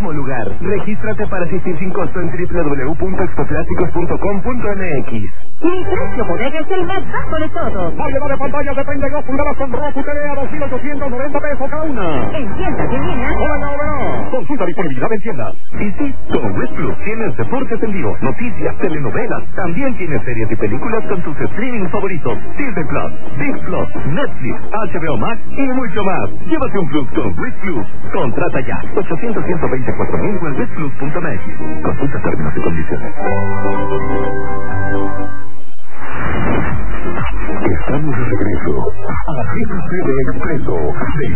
mismo lugar. Regístrate para asistir sin costo en www.expoplásticos.com.mx. Mi precio bodega es el más bajo de todos. Variedad de pantallas de 32 pulgadas con Roku TV a 2.890 pesos cada una. En tiendas en línea. Hola, ya lo verás. Consulta disponibilidad en tiendas. Y sí, con Red Plus tienes deportes en vivo, noticias, telenovelas. También tienes series y películas con tus streaming favoritos. Disney Plus, Disney Plus, Netflix, HBO Max y mucho más. Llévate un Plus con Red Plus. Contrata ya. 800-124,000 o en redplus.mx. Consulta términos y condiciones. Estamos de regreso a GTV Expreso.